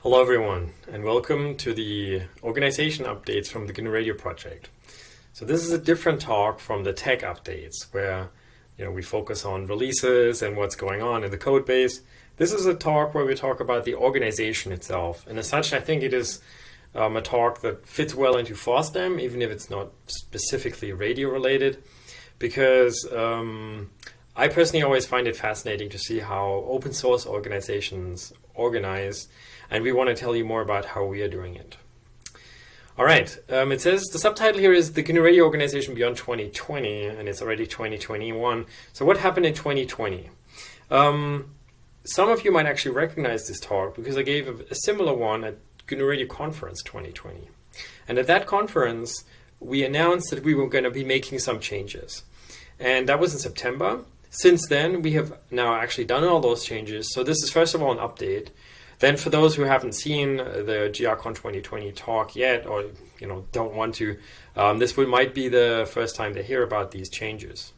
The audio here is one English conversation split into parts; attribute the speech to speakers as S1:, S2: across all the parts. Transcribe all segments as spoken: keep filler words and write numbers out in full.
S1: Hello everyone, and welcome to the organization updates from the G N U Radio project. So this is a different talk from the tech updates where you know we focus on releases and what's going on in the code base. This is a talk where we talk about the organization itself, and as such I think it is um, a talk that fits well into FOSDEM, even if it's not specifically radio related, because um, I personally always find it fascinating to see how open source organizations organize, and we want to tell you more about how we are doing it. All right, um, it says the subtitle here is the G N U Radio Organization Beyond twenty twenty, and it's already twenty twenty-one. So what happened in twenty twenty? Um, some of you might actually recognize this talk because I gave a, a similar one at G N U Radio Conference twenty twenty. And at that conference, we announced that we were going to be making some changes. And that was in September. Since then, we have now actually done all those changes. So this is first of all an update. Then for those who haven't seen the GRCon twenty twenty talk yet, or you know don't want to, um, this will, might be the first time they hear about these changes.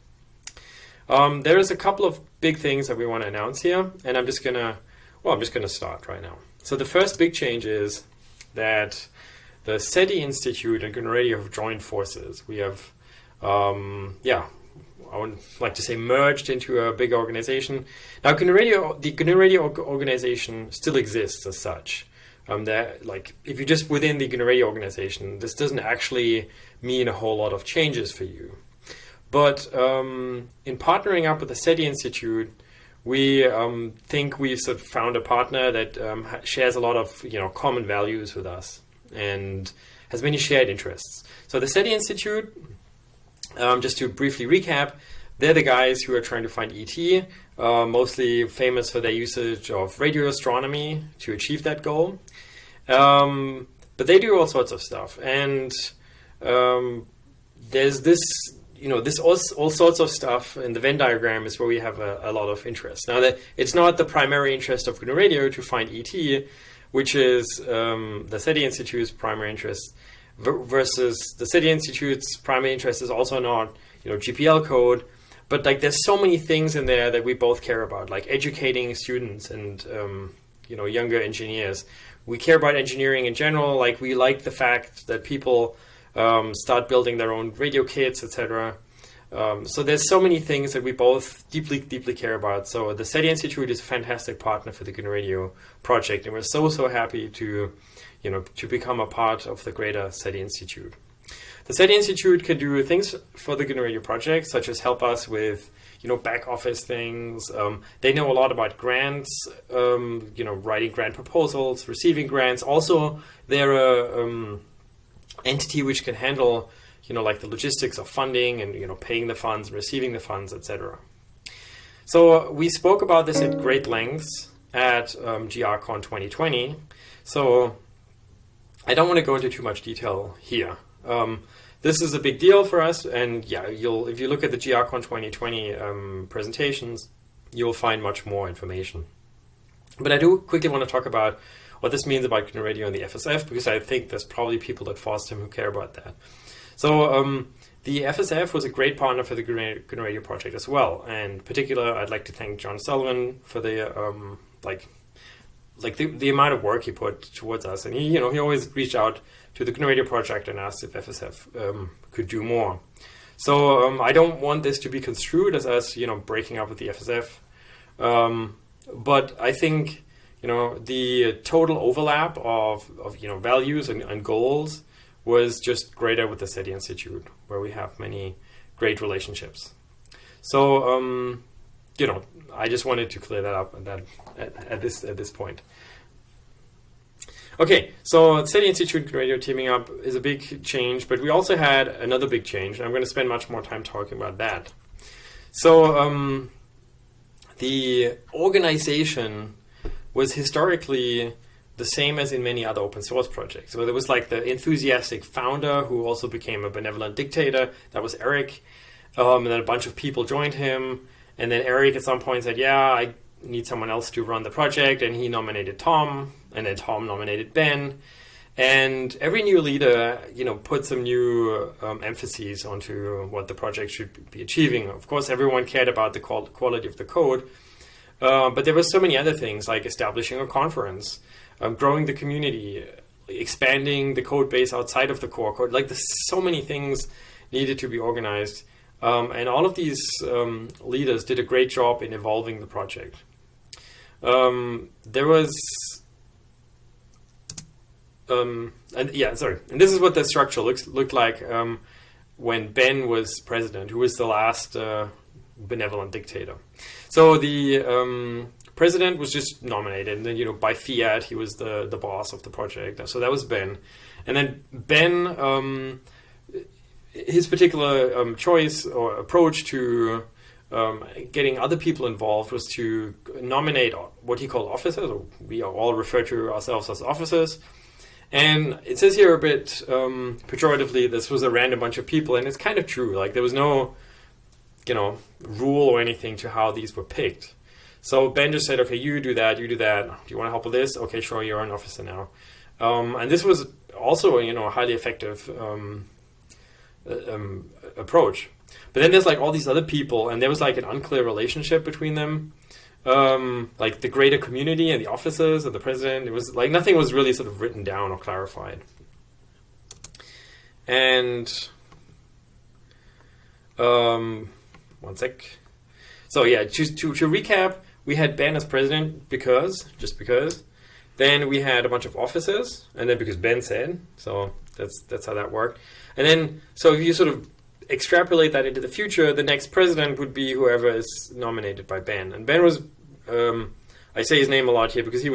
S1: Um, there is a couple of big things that we want to announce here, and I'm just gonna, well, I'm just gonna start right now. So the first big change is that the SETI Institute and G N U Radio have joined forces. We have, um, yeah. I would like to say merged into a big organization. Now, G N U Radio, the G N U Radio organization still exists as such. Um, that, like, if you're just within the G N U Radio organization, this doesn't actually mean a whole lot of changes for you. But um, in partnering up with the SETI Institute, we um, think we've sort of found a partner that um, shares a lot of you know common values with us and has many shared interests. So the SETI Institute, Um, just to briefly recap, they're the guys who are trying to find E T, uh, mostly famous for their usage of radio astronomy to achieve that goal. Um, but they do all sorts of stuff. And um, there's this, you know, this all, all sorts of stuff in the Venn diagram is where we have a, a lot of interest. Now, that it's not the primary interest of G N U Radio to find E T, which is um, the SETI Institute's primary interest, versus the SETI Institute's primary interest is also not, you know, G P L code, but like there's so many things in there that we both care about, like educating students and um, you know younger engineers. We care about engineering in general. Like we like the fact that people um, start building their own radio kits, et cetera. Um, so there's so many things that we both deeply, deeply care about. So the SETI Institute is a fantastic partner for the G N U Radio project, and we're so, so happy to you know, to become a part of the greater SETI Institute. The SETI Institute can do things for the G N U Radio project, such as help us with, you know, back office things. Um, they know a lot about grants, um, you know, writing grant proposals, receiving grants. Also, they're a um, entity which can handle, you know, like the logistics of funding and, you know, paying the funds, receiving the funds, et cetera. So uh, we spoke about this at great lengths at um, GRCon twenty twenty. So I don't want to go into too much detail here. Um, this is a big deal for us, and yeah, you'll if you look at the GRCon twenty twenty um, presentations, you'll find much more information. But I do quickly want to talk about what this means about G N U Radio and the F S F, because I think there's probably people at FOSDEM who care about that. So um, the F S F was a great partner for the G N U Radio project as well, and in particular, I'd like to thank John Sullivan for the um, like. like the, the amount of work he put towards us. And he, you know, he always reached out to the G N U Radio project and asked if F S F um, could do more. So um, I don't want this to be construed as us, you know, breaking up with the F S F. Um, but I think, you know, the total overlap of, of you know, values and, and goals was just greater with the SETI Institute, where we have many great relationships. So, um, you know, I just wanted to clear that up at, that, at, at this at this point. Okay, so SETI Institute and Radio teaming up is a big change, but we also had another big change, and I'm going to spend much more time talking about that. So um, the organization was historically the same as in many other open source projects. So there was like the enthusiastic founder who also became a benevolent dictator. That was Eric, um, and then a bunch of people joined him. And then Eric at some point said, yeah, I need someone else to run the project. And he nominated Tom, and then Tom nominated Ben. And every new leader, you know, put some new um, emphases onto what the project should be achieving. Of course, everyone cared about the quality of the code. Uh, but there were so many other things, like establishing a conference, um, growing the community, expanding the code base outside of the core code. Like there's so many things needed to be organized. Um, and all of these um, leaders did a great job in evolving the project. Um, there was, um, and yeah, sorry. And this is what the structure looks looked like um, when Ben was president, who was the last uh, benevolent dictator. So the um, president was just nominated, and then, you know, by fiat, he was the, the boss of the project. So that was Ben. And then Ben, um, his particular um, choice or approach to um, getting other people involved was to nominate what he called officers, or we all refer to ourselves as officers. And it says here a bit um, pejoratively, this was a random bunch of people, and it's kind of true. Like there was no, you know, rule or anything to how these were picked. So Ben just said, okay, you do that, you do that. Do you want to help with this? Okay, sure, you're an officer now. Um, and this was also, you know, a highly effective um, um, approach. But then there's like all these other people, and there was like an unclear relationship between them. Um, like the greater community and the officers and the president. It was like nothing was really sort of written down or clarified. And um, one sec. So yeah, to, to, to recap, we had Ben as president because, just because. Then we had a bunch of officers, and then because Ben said, so that's that's how that worked. And then, so if you sort of extrapolate that into the future, the next president would be whoever is nominated by Ben. And Ben was, um, I say his name a lot here because he was